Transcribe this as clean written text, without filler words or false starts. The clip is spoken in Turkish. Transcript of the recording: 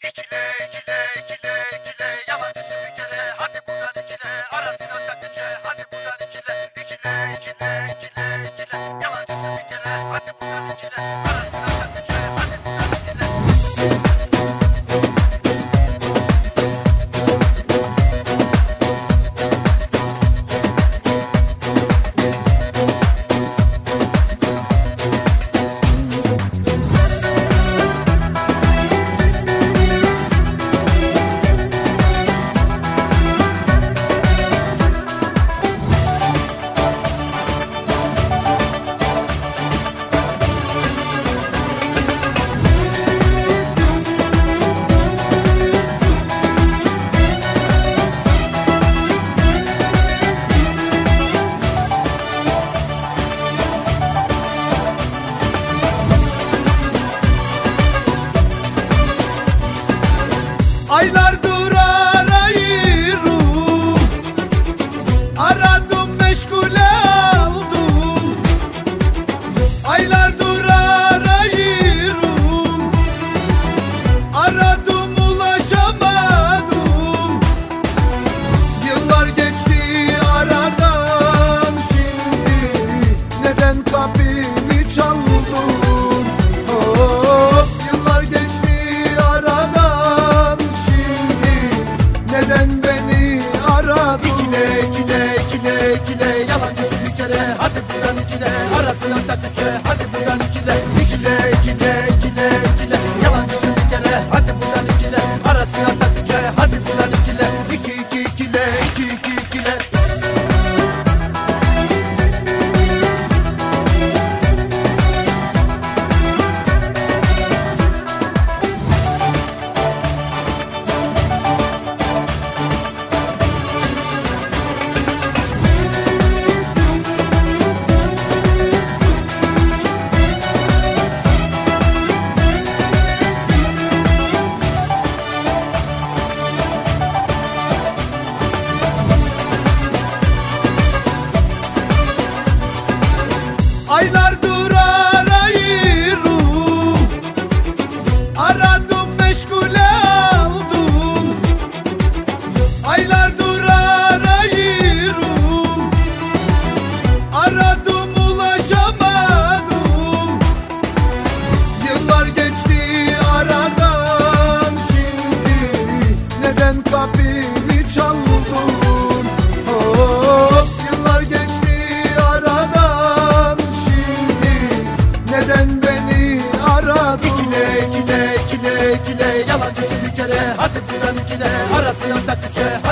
İkile ikile ikile ikile yalancısın bir kere. Hadi buradan ikile arasına takınca. Hadi buradan ikile ikile ikile ikile ikile yalancısın bir kere. Hadi buradan ikile arasına takınca. Hadi buradan ikile. Aylardır arayırım, aradım meşgule aldım. Aylardır arayırım, aradım ulaşamadım. Yıllar geçti aradan, şimdi neden kapımı çaldın? Oh, yıllar geçti aradan, neden beni aradın? İkile ikile ikile ikile yalancısın bir kere. Hadi buradan ikile arasına takıcı. Hadi buradan ikile ikile ikile ikile ikile yalancısın bir kere. Hadi buradan ikile arasına takıcı. Hadi buradan ikile iki iki ikile iki iki ikile. Aylardır arayırım, aradım meşgule aldım. Aylardır arayırım, aradım ulaşamadım. Yıllar geçti aradan, şimdi neden kapımı çaldın? Oh, yıllar geçti aradan, neden beni aradın? İkile ikile ikile ikile yalancısın bir kere. Hadi buradan ikile arasına takıcı.